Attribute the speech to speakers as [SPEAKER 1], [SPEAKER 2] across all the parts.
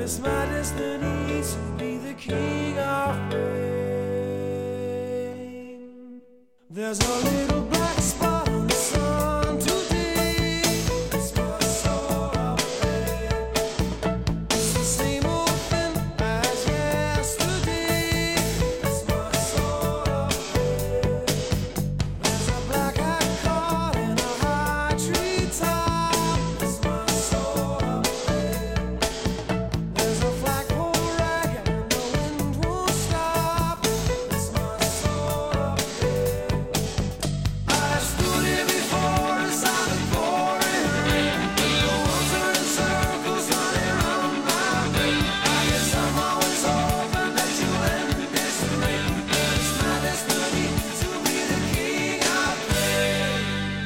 [SPEAKER 1] it's my destiny to be the king of rain. There's a little black spot on the sun today. It's my soul of pain. It's the same old thing as yesterday. It's my soul of pain. There's a black-eyed caught in a high treetop. It's my soul of pain. There's a flagpole rag and the wind won't stop. It's my soul of pain. I stood here before inside the pouring rain. The world turning circles running round my brain. I guess I'm always hoping that you'll end this rain. But it's my destiny to be the king of pain.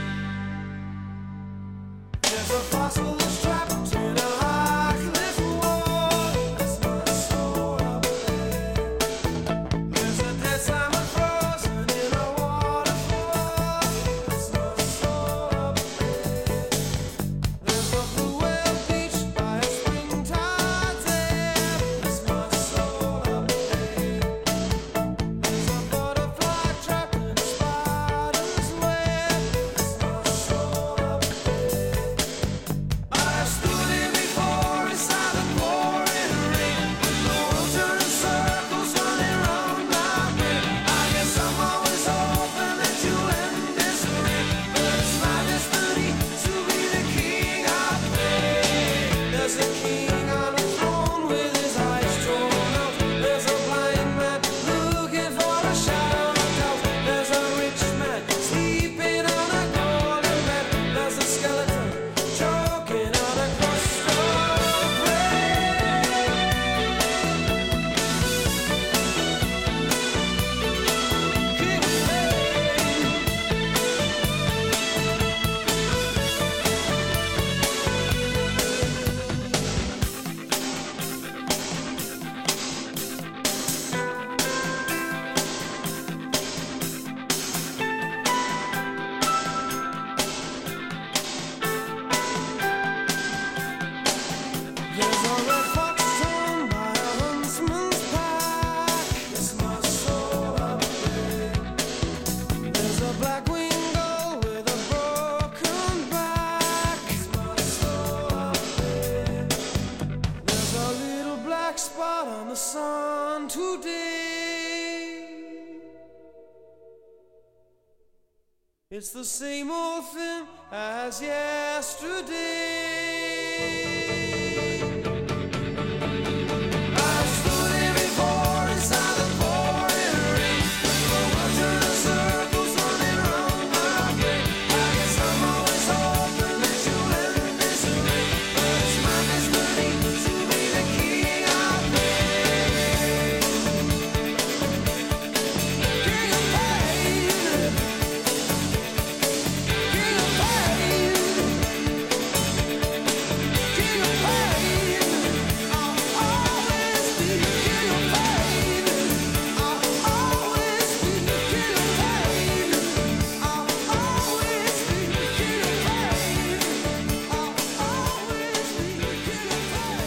[SPEAKER 1] There's a fossil that's trapped in a high cliff wall. It's my soul of pain. There's a dead salmon frozen in a waterfall. It's my soul of pain. There's a blue whale beached by a springtide dam. It's my soul of pain. There's a butterfly trapped in a spider's web. It's my soul of pain. I stood here before inside the pouring rain. The world turning circles running round my brain. I guess I'm always hoping that you'll end this rain. But it's my destiny to be the king of pain. There's a king on a throne with his eyes drawn out. There's a blind man looking for a shadow of doubt. There's a rich man sleeping on a golden bed. There's a skeleton choking on a crust of bread. King of pain. There's a red fox torn by a huntsman's pack. It's my soul of pain. There's a black-winged gull with a broken back. It's my soul of pain. There's a little black spot on the sun today. It's the same old thing as yesterday. I stood here before inside the pouring rain. The world turning circles running round my brain. I guess I'm always hoping that you'll end this rain. But it's my destiny to be the king of pain. King of pain. King of pain. King of pain. I'll always be the king of pain. I'll always be the king of pain. I'll always be the king of pain. I'll always be the king of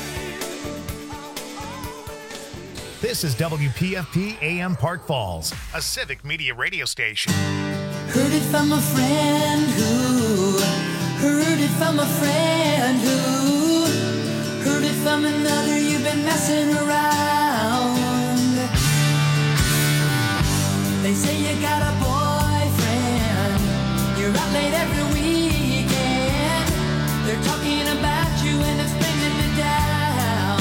[SPEAKER 1] pain.
[SPEAKER 2] This is WPFP AM Park Falls, a civic media radio station.
[SPEAKER 3] Heard it from a friend who heard it from a friend who heard it from another. You've been messing around. They say you got a boyfriend. You're out late every weekend. They're talking about you and it's bringing me down.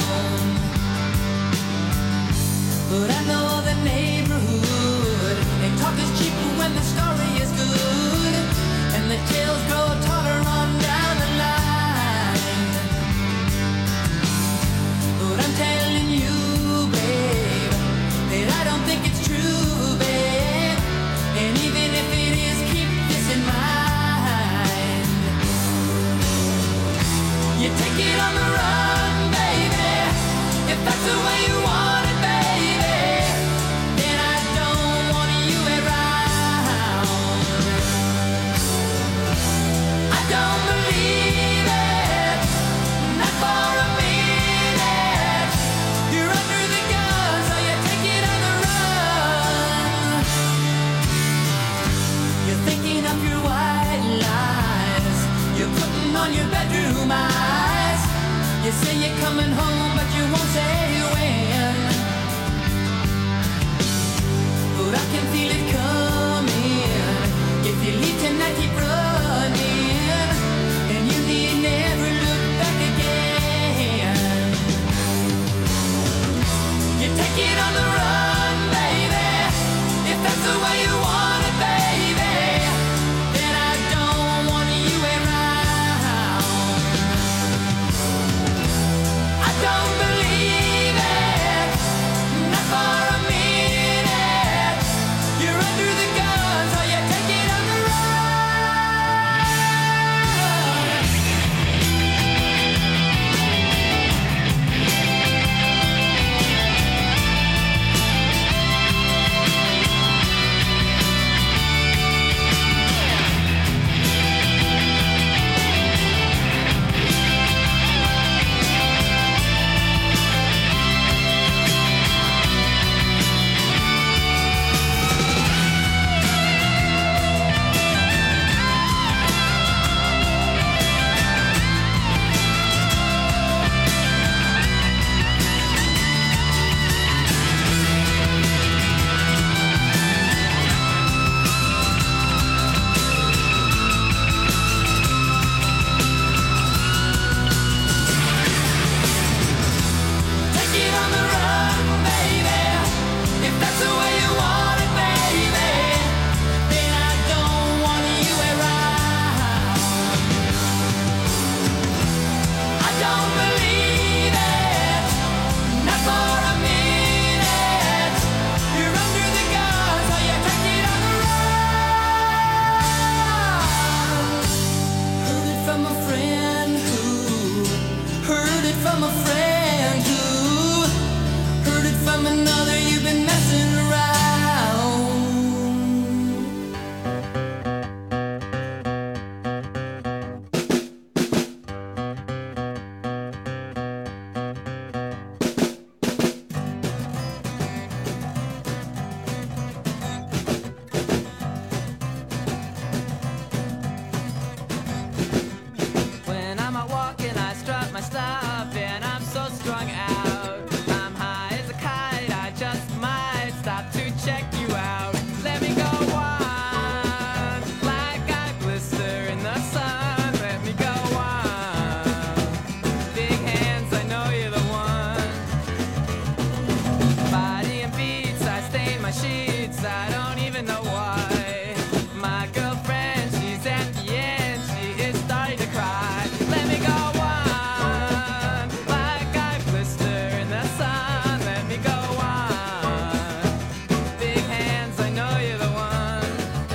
[SPEAKER 3] But I know the neighborhood. They talk is cheap when the story is good. And the tales grow taller on down the line. But I'm telling you, babe, that I don't think it's true, babe. And even if it is, keep this in mind. You take it on the run, baby. If that's the way you want it, baby, then I don't want you around. I don't believe it, not for a minute. say you're coming home, but you won't say when. But I can feel it coming. If you leave tonight, keep running, and you need never look back again. You take it on the run, baby. If that's the way you want it, baby, then I don't want you around. I don't believe it, not for a minute. You're under the gun, so you take it on the run. Take it on the run, baby. If that's the way you want it, baby, then I don't want you around. I don't believe it, not for a minute. You're under the gun, so you take it on the run. Heard it from a friend who heard it from a friend who heard it from another. You've been messing around. When I'm out walking, I strut my stuff, and I'm so strung out. I'm high as a kite, I just might stop to check you out. Let me go on, like I blister in the sun. Let me go on. Big hands, I know you're the one. Body and beats, I stain my sheets, I don't even know why. My girlfriend, she's at the end, she is starting to cry. Let me go on, like I blister in the sun. Let me go on. Big hands, I know you're the one.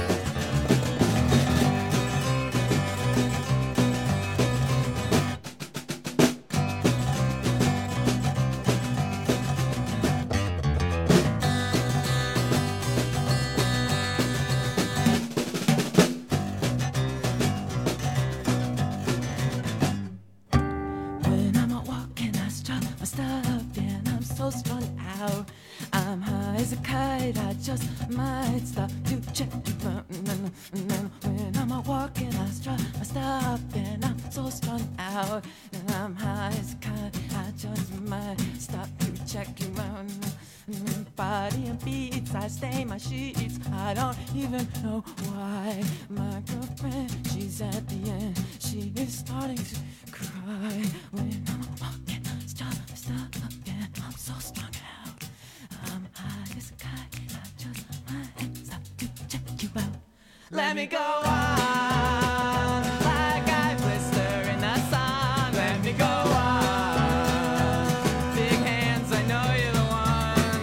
[SPEAKER 3] When I'm out walking, I strut my stuff, and I'm so strung out. I'm high as a kite, I just might stop to check you out. When I'm out walking, I strut my stuff, and I'm so strung out. And I'm high as a kite, I just might stop to check you out. Body and beats, I stain my sheets, I don't even know why. My girlfriend, she's at the end, she is starting to cry. When I'm walking, stop, and I'm so strung out. I'm high as a kite, I just might stop to check you out. Let me go on, like I blister in the sun. Let me go on. Big hands, I know you're the one.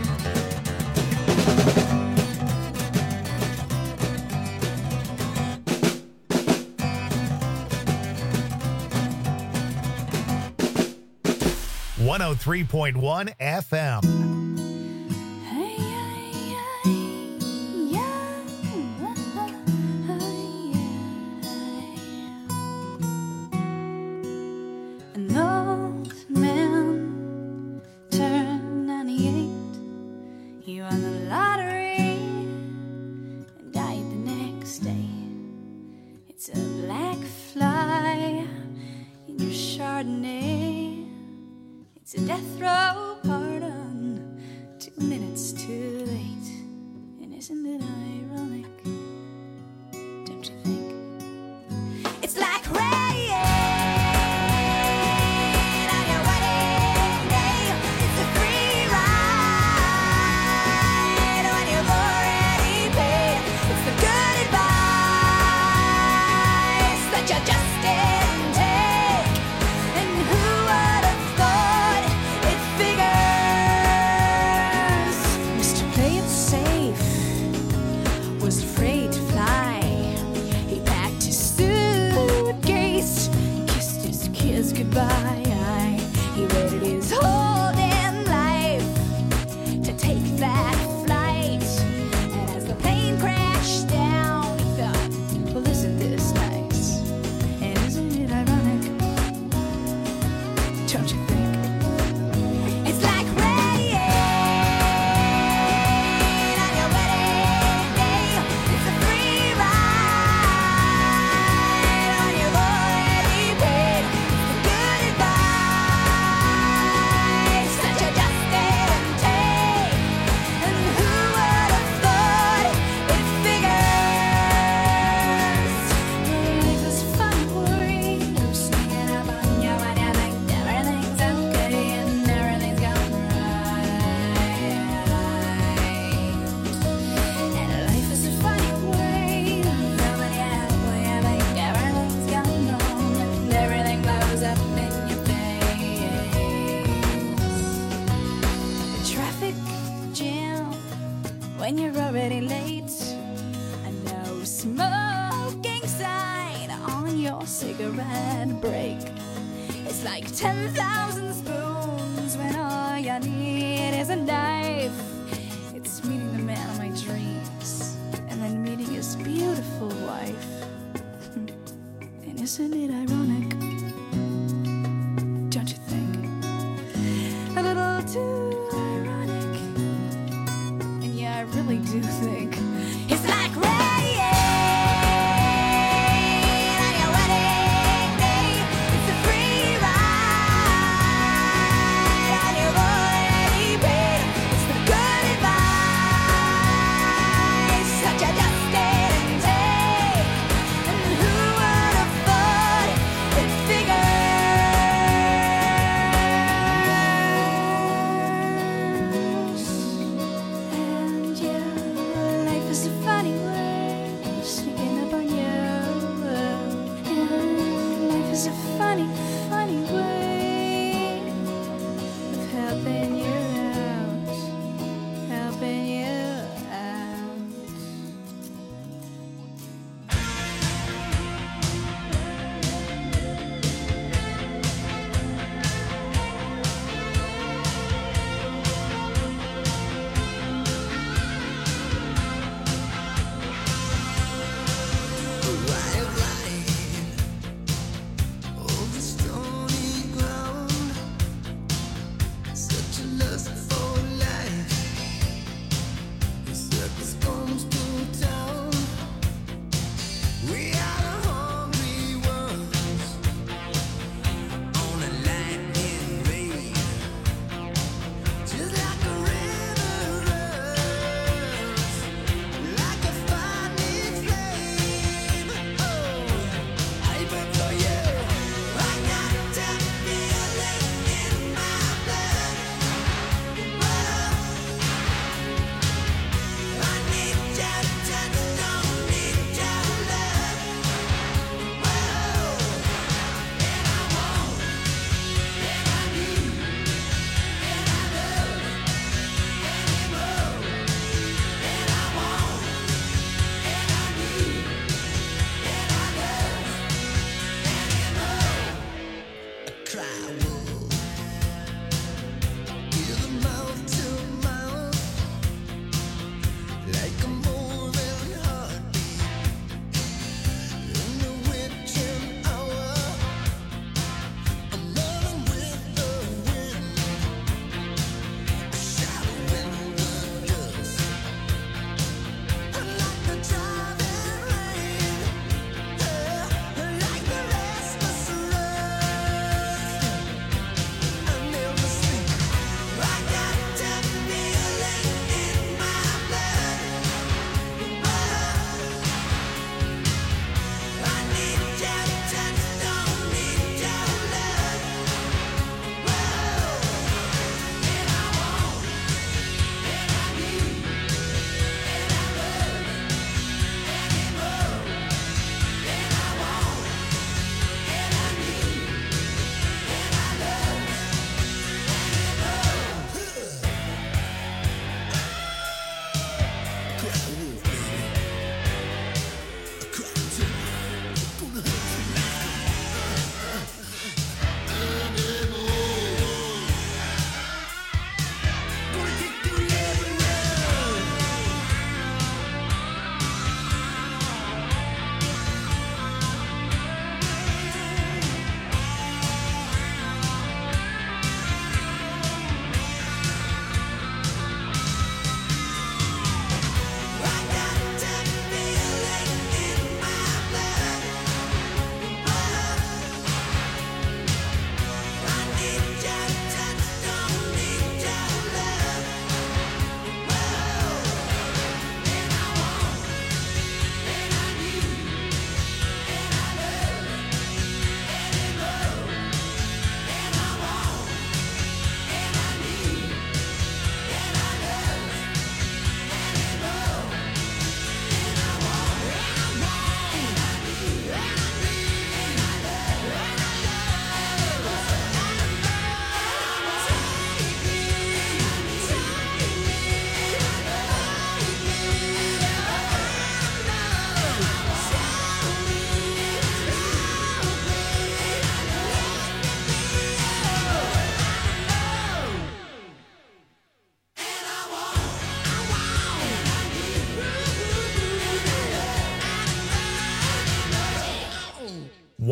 [SPEAKER 2] 103.1 FM.
[SPEAKER 4] An old man turned 98. He won the lottery and died the next day. It's a black fly in your Chardonnay. It's a death row pardon, 2 minutes too late. And isn't it ironic? Don't you think? It's like rain on your wedding day. It's a free ride when you've already paid. It's the good advice that you just didn't take. And who would have thought it figures? Mr. Play It Safe was afraid to fly. He packed his suitcase, kissed his kids goodbye. He waited his whole damn life to take that flight. And as the plane crashed down, he thought, well, isn't this nice? And isn't it ironic? Don't you think? It's like rain on your wedding day. It's a free ride when you've already paid. It's the good advice that you just didn't take. And who would have thought it figures? Life is fun, worry. You're sneaking up on you when you think everything's okay and everything's going right. And life is a funny way. Nobody halfway, I think everything's gone wrong and everything blows up in your face. The traffic jam when you're already late. A no smoking sign on your cigarette break. It's like 10,000 spoons when all you need is a knife. It's meeting the man of my dreams and then meeting his beautiful wife. And isn't it ironic? Don't you think? A little too ironic. And yeah, I really do think it's like rain on your wedding day. It's a free ride when you've already paid. It's the good advice that you just didn't take. And who would have thought it figures? And you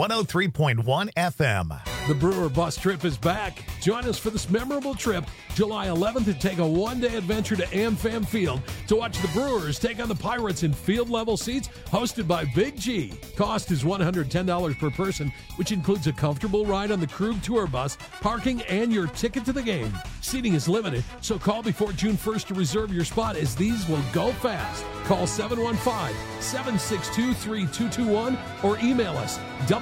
[SPEAKER 2] 103.1 FM.
[SPEAKER 5] The Brewer Bus Trip is back. Join us for this memorable trip, July 11th, and take a one-day adventure to AmFam Field to watch the Brewers take on the Pirates in field-level seats hosted by Big G. Cost is $110 per person, which includes a comfortable ride on the Krug Tour Bus, parking, and your ticket to the game. Seating is limited, so call before June 1st to reserve your spot, as these will go fast. Call 715-762-3221 or email us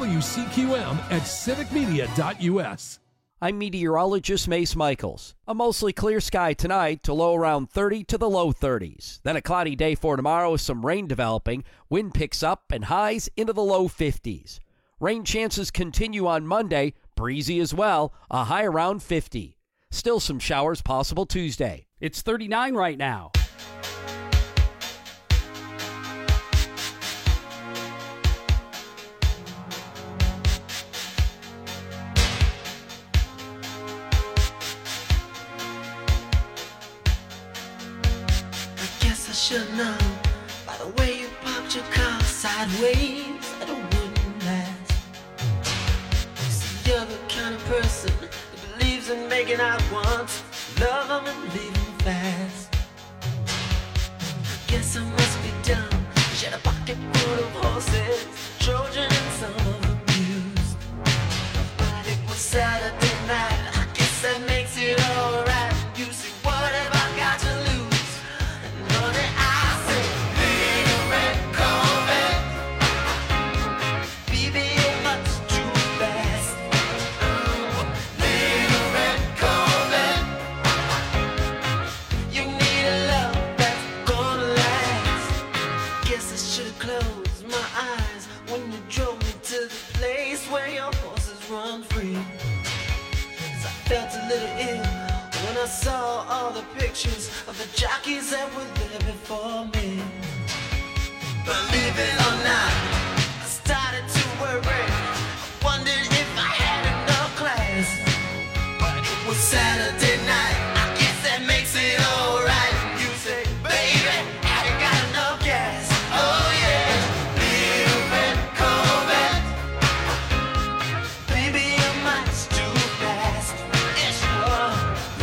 [SPEAKER 5] wcqm@civicmedia.us.
[SPEAKER 6] I'm meteorologist Mace Michaels. A mostly clear sky tonight to low around 30 to the low 30s. Then a cloudy day for tomorrow with some rain developing. Wind picks up and highs into the low 50s. Rain chances continue on Monday, breezy as well, a high around 50. Still some showers possible Tuesday.
[SPEAKER 7] It's 39 right now.
[SPEAKER 8] Should know by the way you parked your car sideways that it wouldn't last. See, you're the kind of person that believes in making out once, love them and leave them fast. I guess I must be dumb. She had a pocket full of horses, Trojan and some of them used. But it was Saturday night. I guess that makes it alright. You see, what have I got to lose? I saw all the pictures of the jockeys that were there before me. Believe it or not, I started to worry. I wondered if I had enough class. But it was Saturday night. I guess that makes it alright. You say, baby, I ain't got enough gas. Oh yeah, little red Corvette. Baby, you're much too fast. It's sure.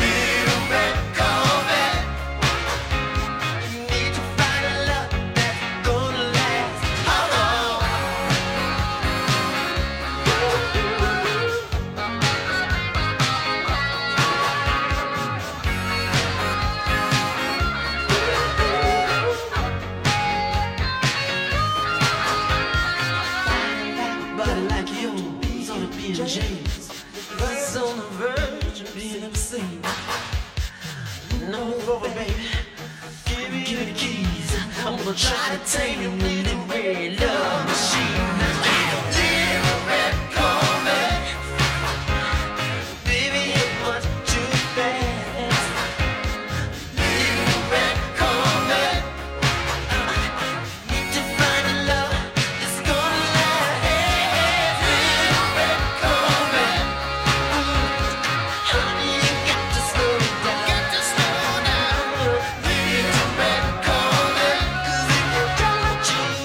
[SPEAKER 8] Try to tame you with a red love machine. Little red Corvette. Baby, you're much too fast. Little red Corvette. Need to find a love that's gonna last. Little red Corvette. Honey, you got to slow down. Little red Corvette.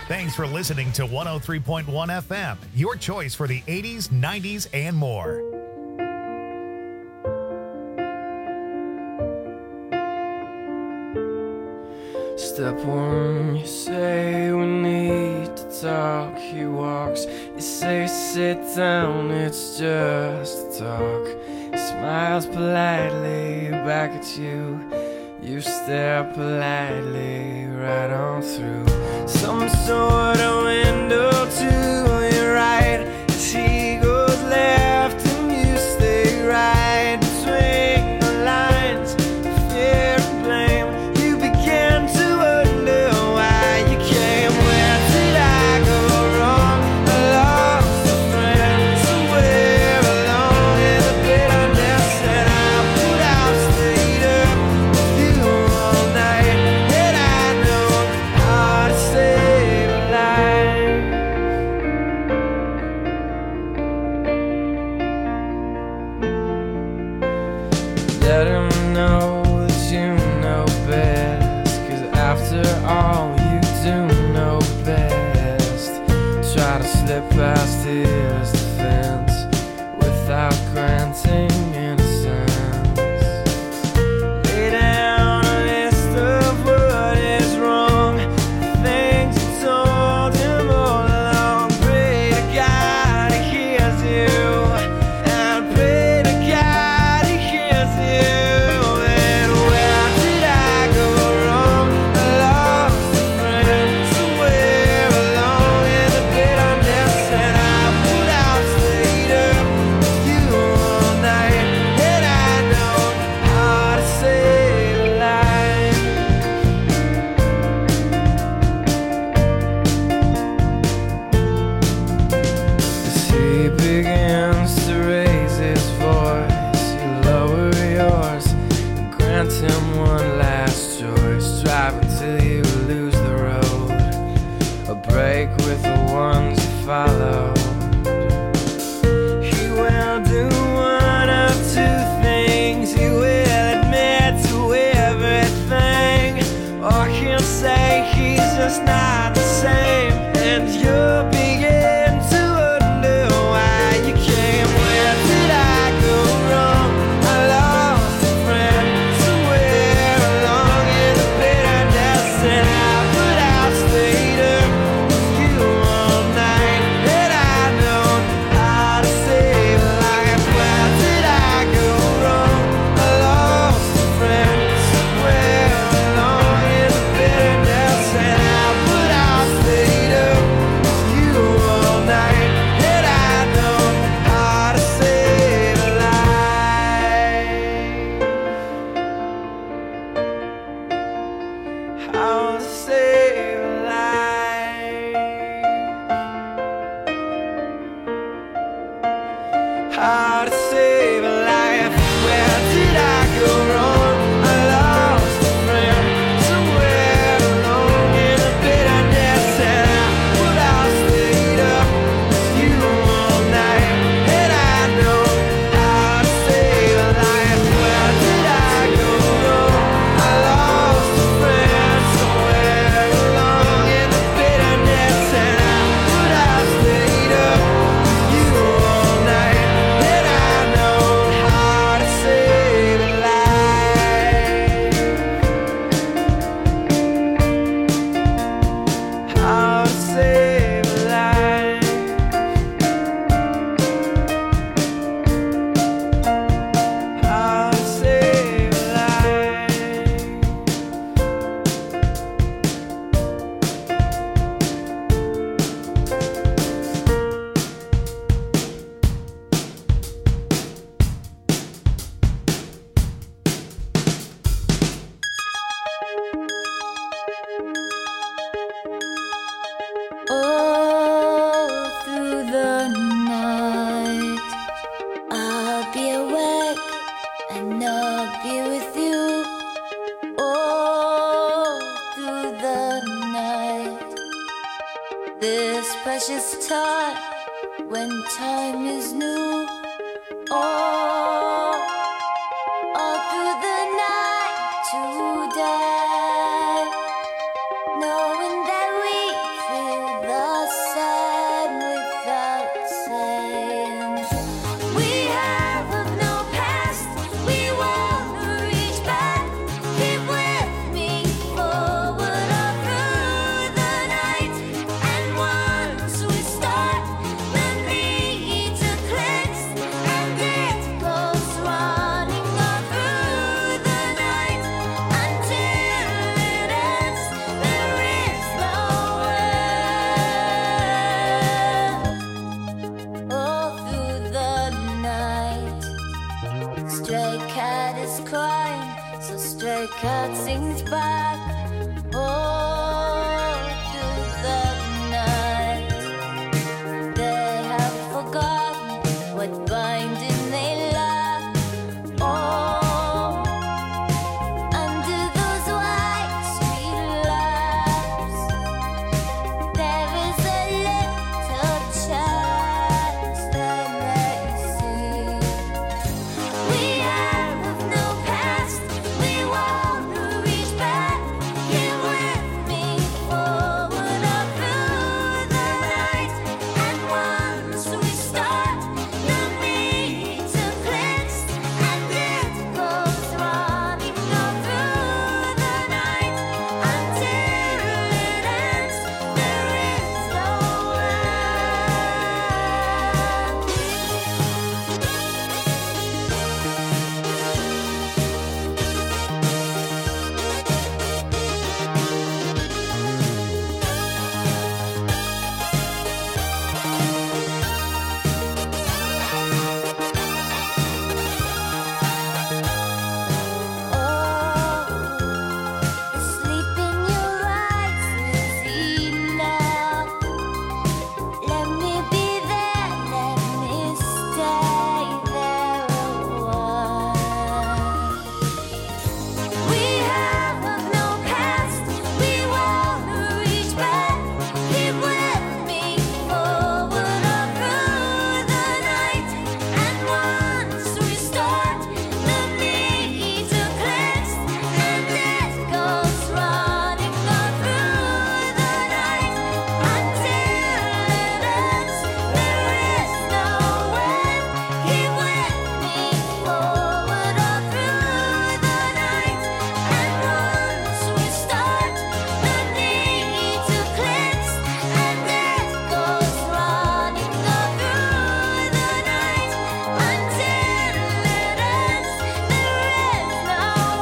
[SPEAKER 2] Thanks for listening to 103.1 FM, your choice for the 80s, 90s, and more.
[SPEAKER 7] Step one, you say we need to talk. He walks, you say sit down, it's just a talk. He smiles politely back at you. You stare politely right on through some sort of window to your right. As he goes left and you stay right between the lines of fear and blame. You begin to wonder why you came. Where did I go wrong? I lost a friend somewhere along in the bitterness, and I put out stayed up with you all night. And I know how to save a life. Let him know that you know best, 'cause after all you do know best. Try to slip past his defense without granting innocence. Lay down a list of what is wrong, the things you told him all along. Pray to God he hears you, and pray to God he hears you. And where did I go wrong? I lost a friend somewhere along in the bitterness, and I put out stayed up with you all night. And I know how to save a life. As he begins to raise his voice, you lower yours and grant him one last choice. Drive until you lose the road, a break with the ones you follow. He will do one of two things. He will admit to everything, or he'll say he's just not the same. And you'll begin to wonder why you came. Where did I go wrong? I lost a friend somewhere along in the bitterness, and I put out stayed up with you all night. And I know how to save a life. Where did I go wrong? I lost a friend somewhere along in the bitterness, and I put out stayed up with you all night. And I know how to save a life. How to save a life. How to save a life. Where did I go wrong? I lost a friend somewhere along in the bitterness, and I put out stayed up with you all night. And I know how to save a life. Where did I go wrong? I lost a friend somewhere along in the bitterness, and I put out stayed up with you all night. And I know how to save a life. How to save a life. How to save a life.
[SPEAKER 4] All through the night, I'll be awake and I'll be with you. All through the night, this precious time when time is new. All through the night today, knowing that we feel
[SPEAKER 9] cutscenes back all through the night. They have forgotten what binding they lack. Oh, under those white street lamps, there is a little chance they may see. We have no past, we won't reach back. Here with me, forward up through the night. And once we start, the need to cleanse, and it goes running all through the night until it ends. There is no the sleep in your eyes is enough. Let me be there, let me stay there a while. We have no past, we won't reach back. Keep with me, forward up through the night. And once we start, the need to cleanse, and it goes running all through the night until it ends. There is no end. Keep with me, forward up through the night. And once we start, the need to cleanse, and it goes running all through the night until it ends. There is no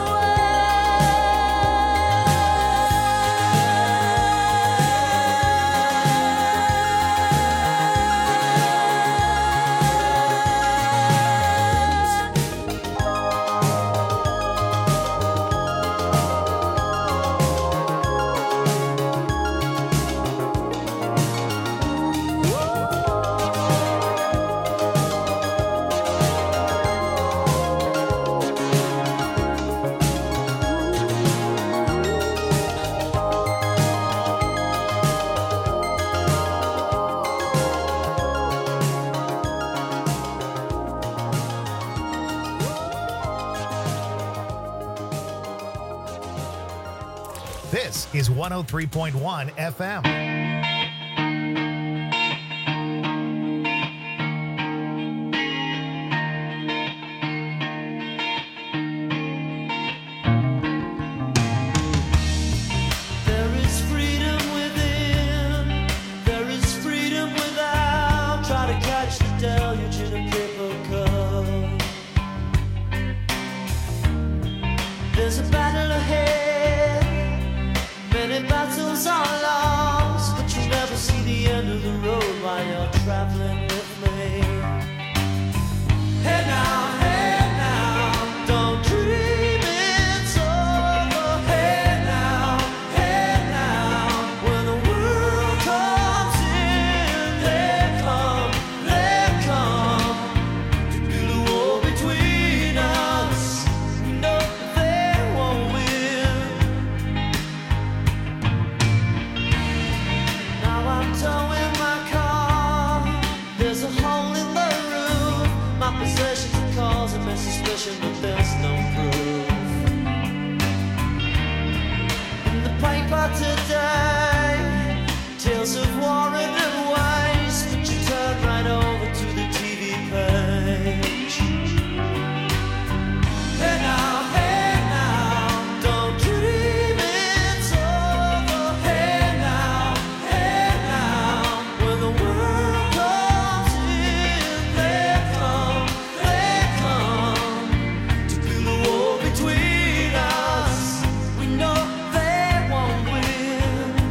[SPEAKER 2] This is 103.1 FM.
[SPEAKER 1] There is freedom within, there is freedom without. Try to catch the deluge in a paper cup. There's a battle ahead, many battles are lost, but you never see the end of the road while you're traveling with me. Hey now, don't dream it's over. Hey now, when the world comes in, they come to build a wall between us. No, they won't win. Now I'm towing my car. There's a hole in the roof. My possessions are causing me suspicion, but there's no proof. In the paper today, tales of war and waste, but you turn right over to the TV page. Hey now, don't dream it's over. Hey now, when the world comes in, they come to build a wall between us. We know they won't win.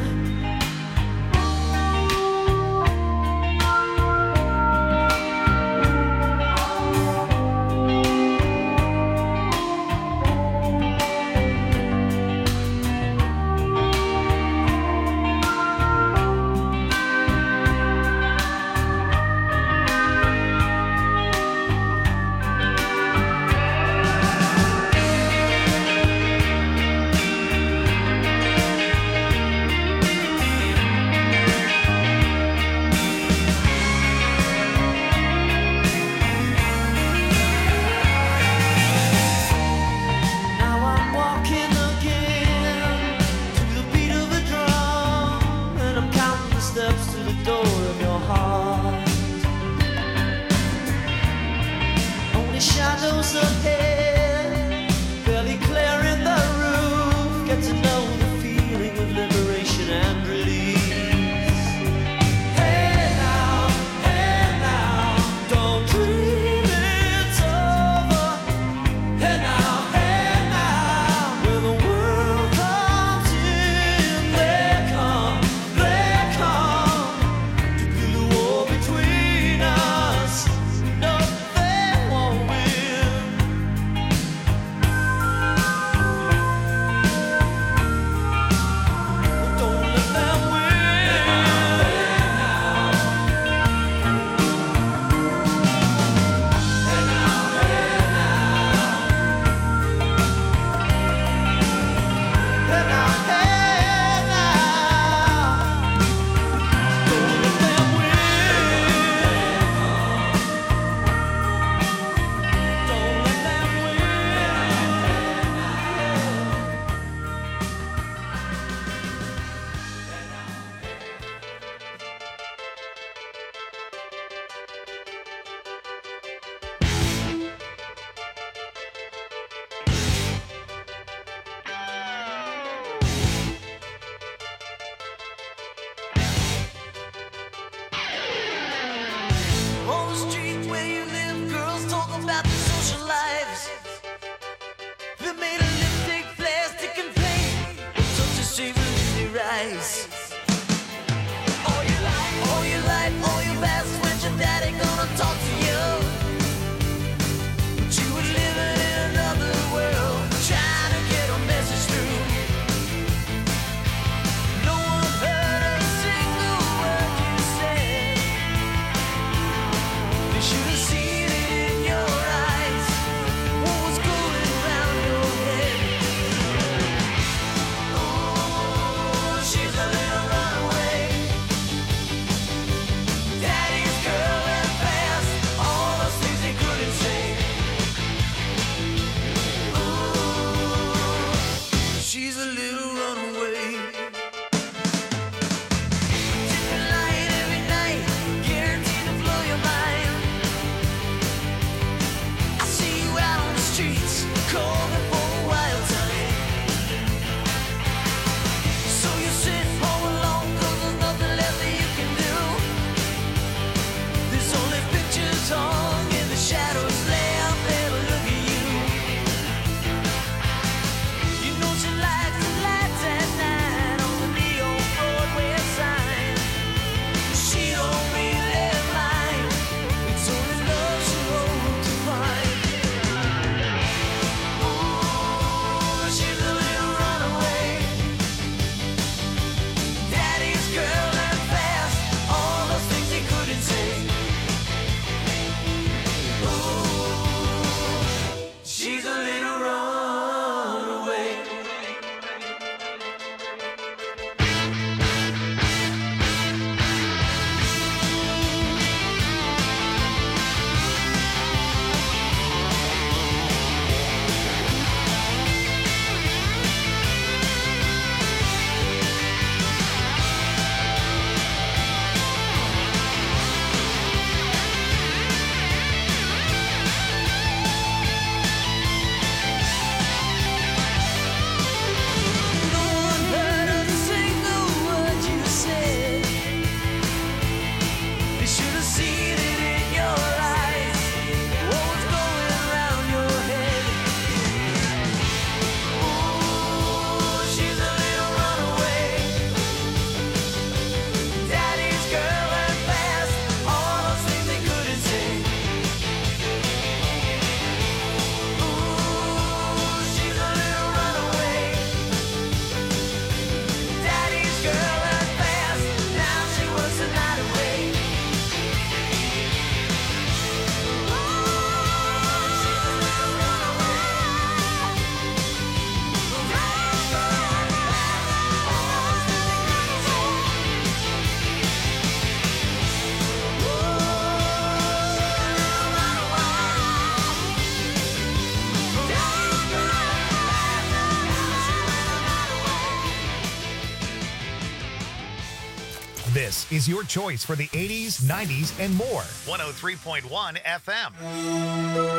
[SPEAKER 2] This is your choice for the 80s, 90s, and more. 103.1 FM.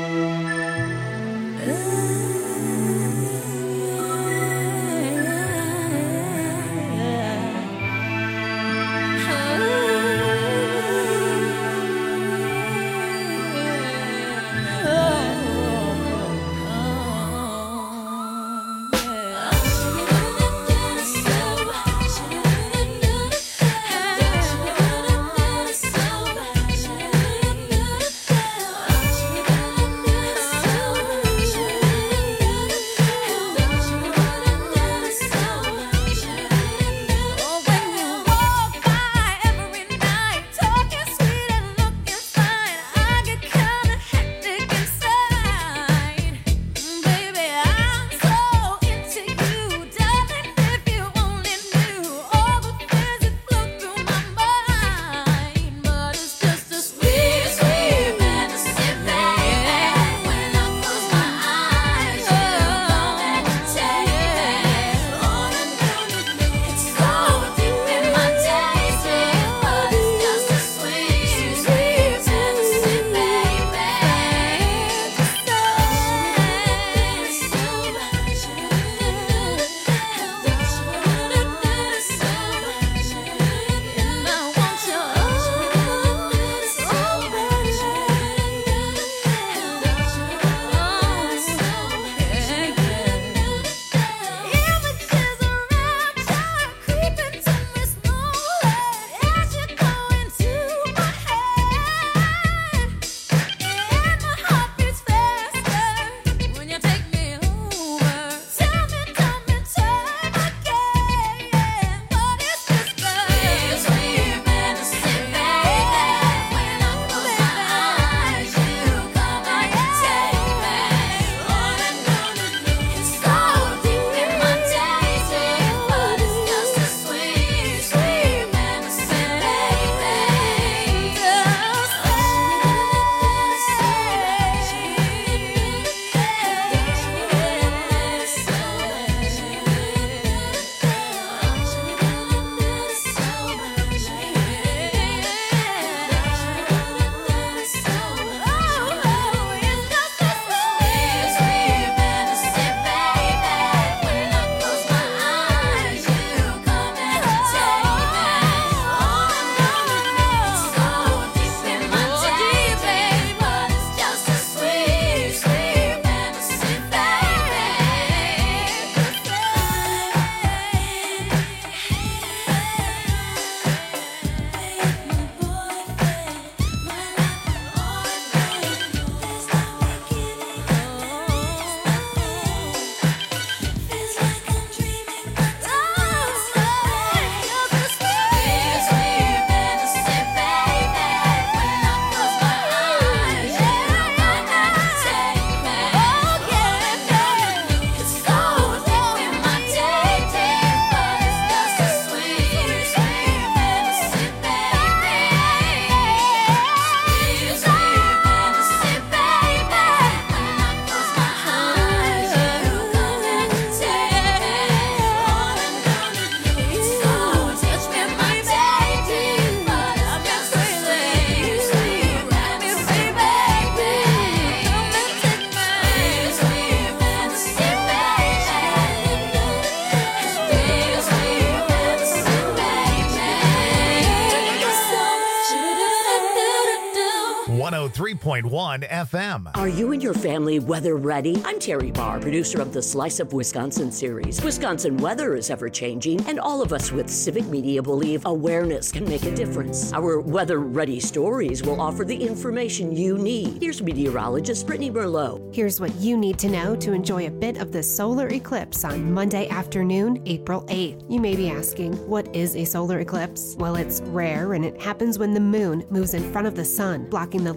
[SPEAKER 2] .1 FM.
[SPEAKER 10] Are you and your family weather ready? I'm Terry Barr, producer of the Slice of Wisconsin series. Wisconsin weather is ever changing, and all of us with civic media believe awareness can make a difference. Our weather ready stories will offer the information you need. Here's meteorologist Brittany Merlot.
[SPEAKER 11] Here's what you need to know to enjoy a bit of the solar eclipse on Monday afternoon, April 8th. You may be asking, what is a solar eclipse? Well, it's rare and it happens when the moon moves in front of the sun, blocking the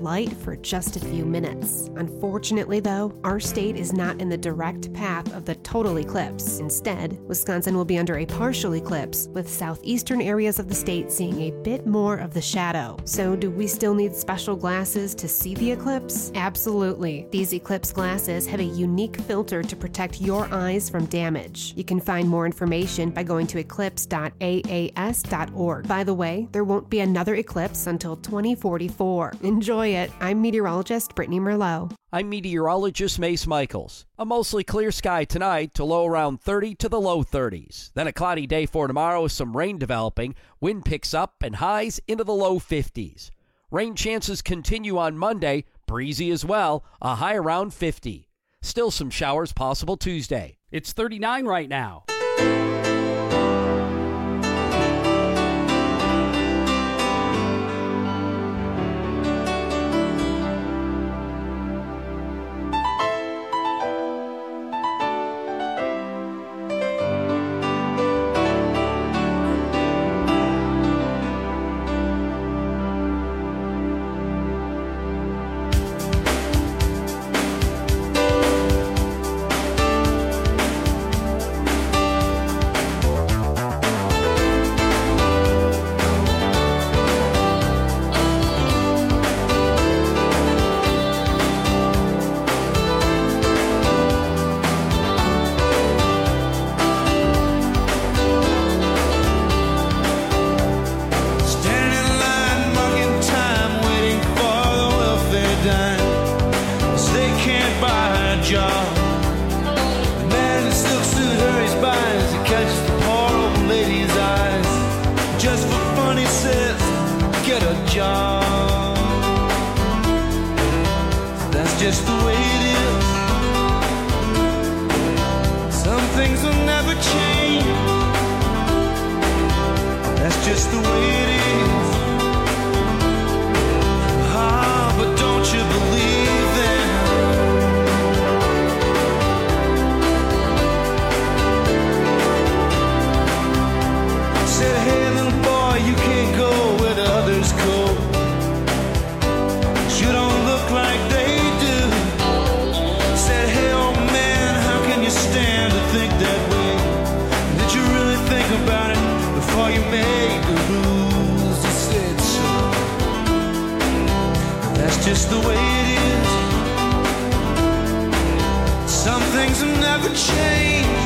[SPEAKER 11] light for just a few minutes. Unfortunately, though, our state is not in the direct path of the total eclipse. Instead, Wisconsin will be under a partial eclipse, with southeastern areas of the state seeing a bit more of the shadow. So, do we still need special glasses to see the eclipse? Absolutely. These eclipse glasses have a unique filter to protect your eyes from damage. You can find more information by going to eclipse.aas.org. By the way, there won't be another eclipse until 2044. Enjoy it. I'm meteorologist Brittany Merlot.
[SPEAKER 6] I'm meteorologist Mace Michaels. A mostly clear sky tonight to low around 30 to the low 30s. Then a cloudy day for tomorrow with some rain developing. Wind picks up and highs into the low 50s. Rain chances continue on Monday, breezy as well, a high around 50. Still some showers possible Tuesday.
[SPEAKER 12] It's 39 right now.
[SPEAKER 1] Just the way it is. Some things will never change.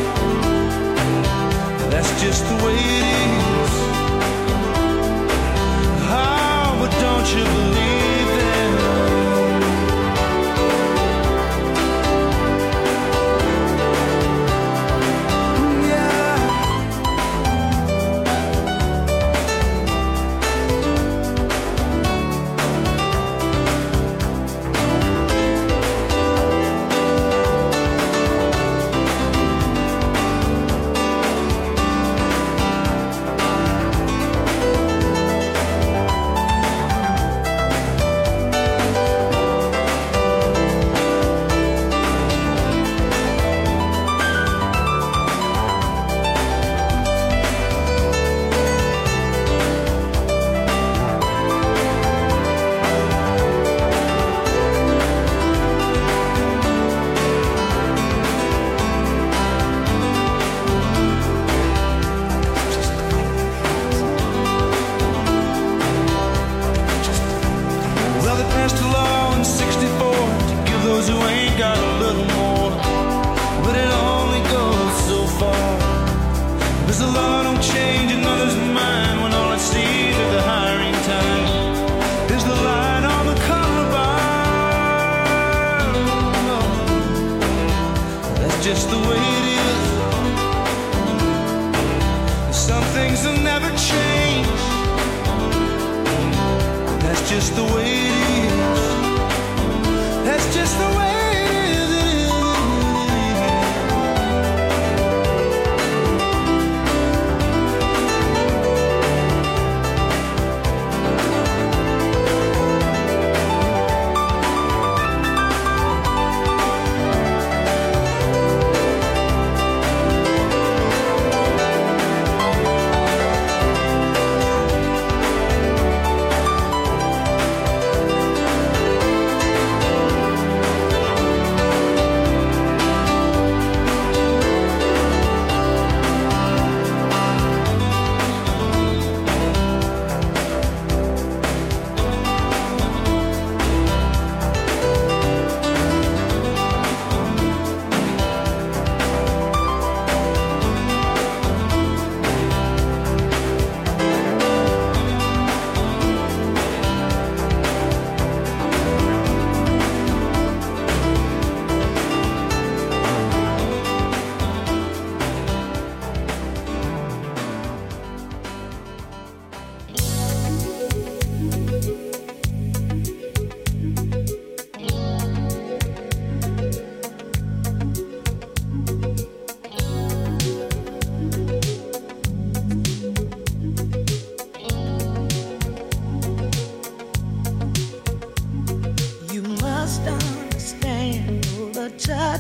[SPEAKER 1] That's just the way it is. Oh, but don't you believe that?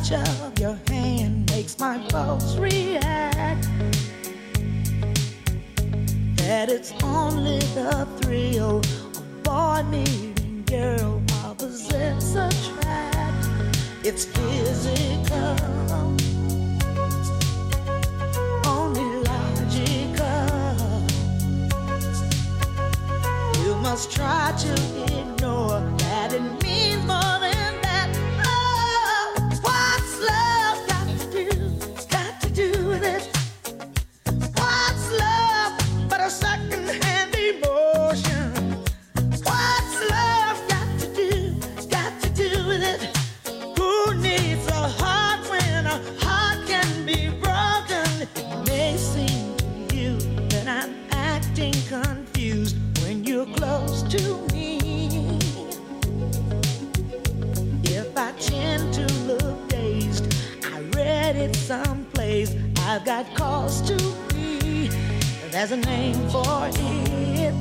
[SPEAKER 13] touch of your hand makes my pulse react. That it's only the thrill of boy meeting girl, opposites attract. It's physical, only logical. You must try to ignore that it means more than that. Oh, what's love got to do with it? What's love but a second-hand emotion? What's love got to do with it? Who needs a heart when a heart can be broken? It may seem to you that I'm acting confused when you're close to me. If I tend to look dazed, I read it someplace. I've got cause to be. There's a name for it.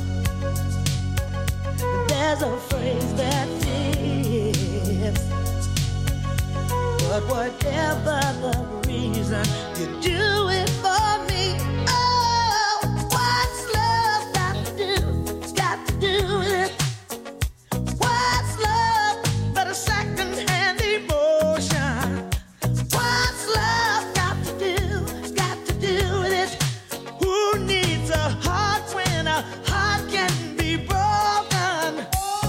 [SPEAKER 13] There's a phrase that fits. But whatever the reason, you do it for me. Oh, what's love got to do with it? What's love but a second-hand emotion? What's love got to do with it? Who needs a heart when a heart can be broken?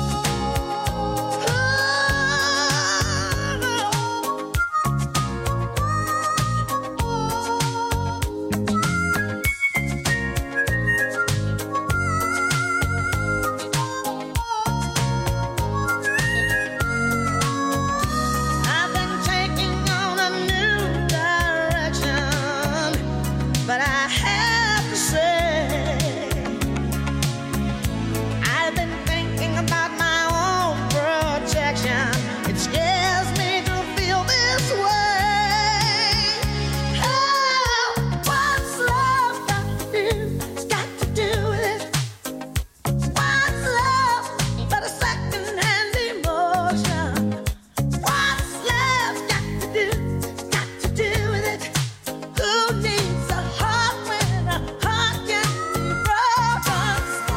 [SPEAKER 13] I've been taking on a new direction, but I have to say, I've been thinking about my own protection. It scares me to feel this way. Oh, what's love got to do with it? What's love but a second-hand emotion? What's love got to do with it? Who needs a heart when a heart can be broken?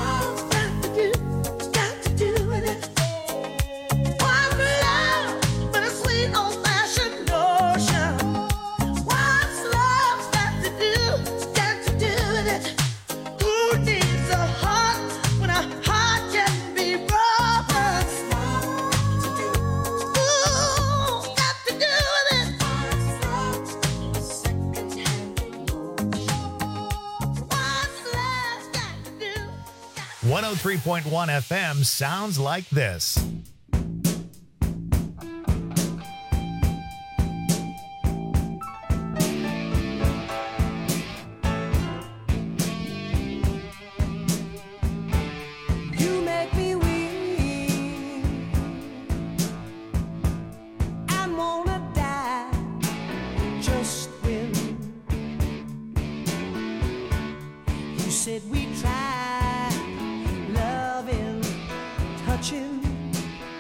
[SPEAKER 13] Got to do with it. What's love but a sweet old-fashioned notion? What's love got to do with it? Who needs a heart when a heart can be broken? Ooh, got to do with it.
[SPEAKER 2] 103.1 FM sounds like this.
[SPEAKER 3] You make me weak and wanna die just when you said we try loving, touching,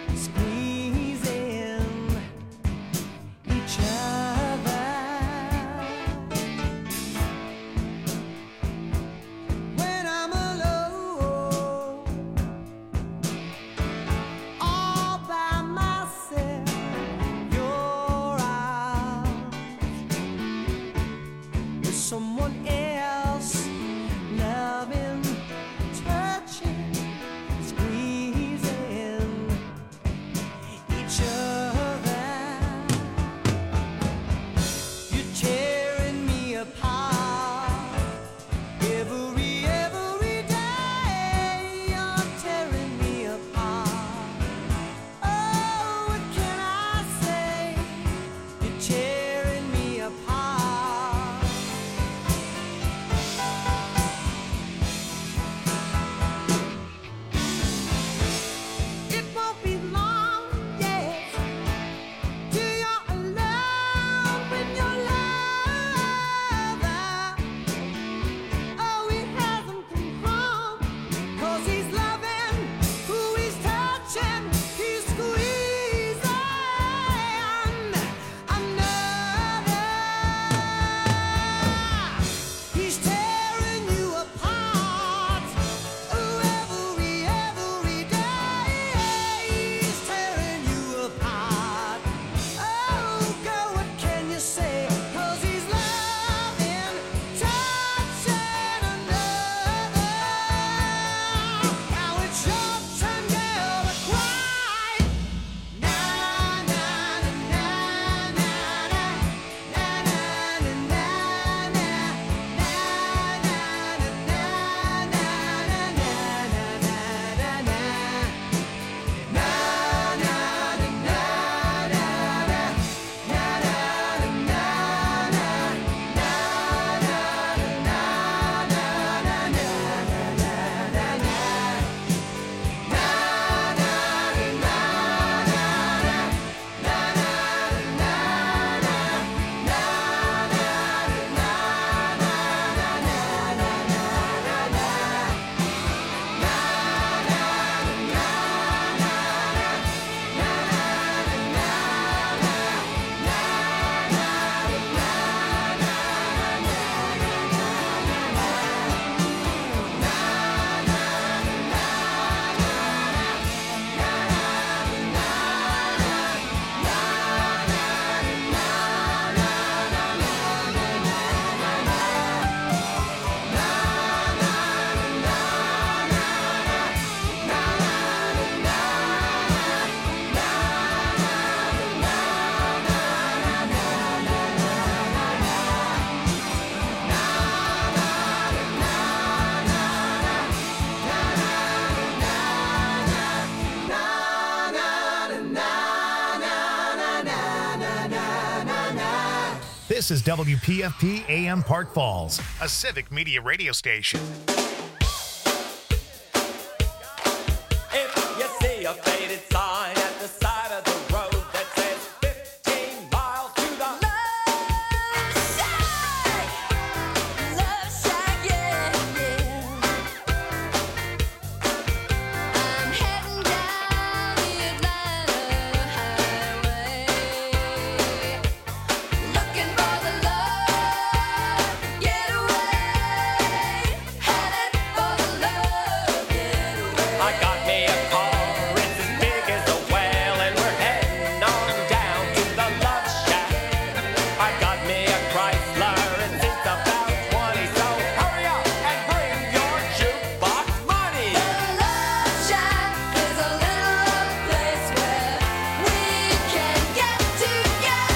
[SPEAKER 2] This is WPFP AM Park Falls, a Civic Media radio station.